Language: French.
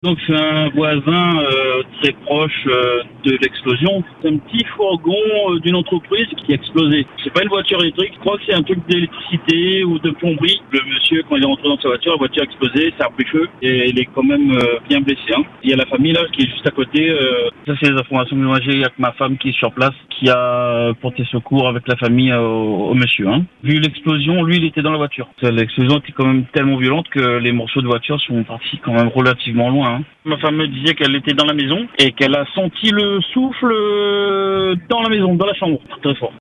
Donc c'est un voisin très proche de l'explosion. C'est un petit fourgon d'une entreprise qui a explosé. C'est pas une voiture électrique, je crois que c'est un truc d'électricité ou de plomberie. Le monsieur, quand il est rentré dans sa voiture, la voiture a explosé, ça a pris feu et il est quand même bien blessé. Hein. Il y a la famille là qui est juste à côté. Ça c'est les informations que moi j'ai. Il y a que ma femme qui est sur place, qui a porté secours avec la famille au monsieur. Hein. Vu l'explosion, lui il était dans la voiture. L'explosion était quand même tellement violente que les morceaux de voiture sont partis quand même relativement loin. Hein. Ma femme me disait qu'elle était dans la maison et qu'elle a senti le souffle dans la maison, dans la chambre, très fort.